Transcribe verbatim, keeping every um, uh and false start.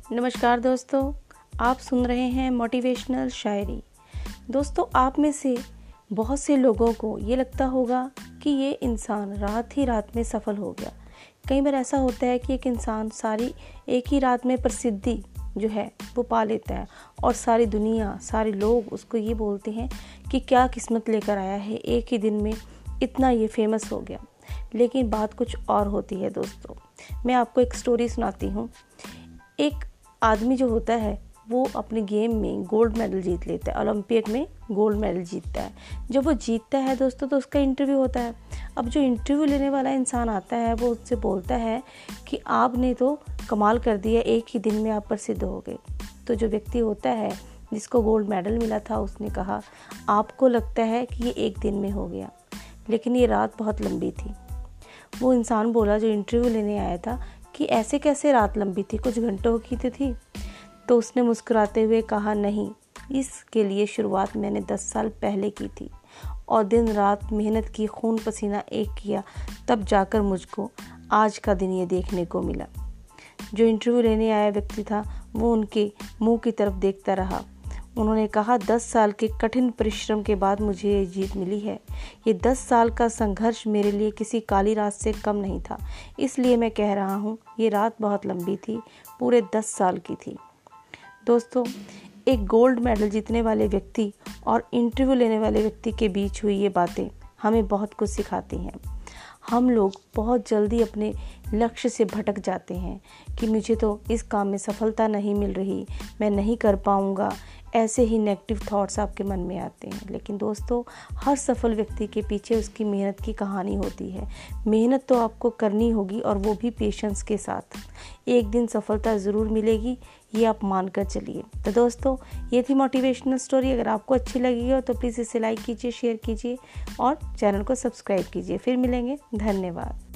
नमस्कार दोस्तों, आप सुन रहे हैं मोटिवेशनल शायरी। दोस्तों, आप में से बहुत से लोगों को ये लगता होगा कि ये इंसान रात ही रात में सफल हो गया। कई बार ऐसा होता है कि एक इंसान सारी एक ही रात में प्रसिद्धि जो है वो पा लेता है और सारी दुनिया, सारे लोग उसको ये बोलते हैं कि क्या किस्मत लेकर आया है, एक ही दिन में इतना ये फेमस हो गया। लेकिन बात कुछ और होती है दोस्तों। मैं आपको एक स्टोरी सुनाती हूँ। एक आदमी जो होता है वो अपने गेम में गोल्ड मेडल जीत लेता है, ओलंपिक में गोल्ड मेडल जीतता है। जब वो जीतता है दोस्तों तो उसका इंटरव्यू होता है। अब जो इंटरव्यू लेने वाला इंसान आता है वो उससे बोलता है कि आपने तो कमाल कर दिया, एक ही दिन में आप प्रसिद्ध हो गए। तो जो व्यक्ति होता है जिसको गोल्ड मेडल मिला था उसने कहा, आपको लगता है कि ये एक दिन में हो गया, लेकिन ये रात बहुत लंबी थी। वो इंसान बोला जो इंटरव्यू लेने आया था कि ऐसे कैसे रात लंबी थी, कुछ घंटों की तो थी। तो उसने मुस्कुराते हुए कहा, नहीं, इसके लिए शुरुआत मैंने दस साल पहले की थी और दिन रात मेहनत की, खून पसीना एक किया, तब जाकर मुझको आज का दिन ये देखने को मिला। जो इंटरव्यू लेने आया व्यक्ति था वो उनके मुंह की तरफ देखता रहा। उन्होंने कहा, दस साल के कठिन परिश्रम के बाद मुझे ये जीत मिली है। ये दस साल का संघर्ष मेरे लिए किसी काली रात से कम नहीं था। इसलिए मैं कह रहा हूँ, ये रात बहुत लंबी थी, पूरे दस साल की थी। दोस्तों, एक गोल्ड मेडल जीतने वाले व्यक्ति और इंटरव्यू लेने वाले व्यक्ति के बीच हुई ये बातें हमें बहुत कुछ सिखाती हैं। हम लोग बहुत जल्दी अपने लक्ष्य से भटक जाते हैं कि मुझे तो इस काम में सफलता नहीं मिल रही, मैं नहीं कर पाऊँगा। ऐसे ही नेगेटिव थॉट्स आपके मन में आते हैं। लेकिन दोस्तों, हर सफल व्यक्ति के पीछे उसकी मेहनत की कहानी होती है। मेहनत तो आपको करनी होगी और वो भी पेशेंस के साथ। एक दिन सफलता ज़रूर मिलेगी, ये आप मानकर चलिए। तो दोस्तों, ये थी मोटिवेशनल स्टोरी। अगर आपको अच्छी लगी हो तो प्लीज़ इसे लाइक कीजिए, शेयर कीजिए और चैनल को सब्सक्राइब कीजिए। फिर मिलेंगे। धन्यवाद।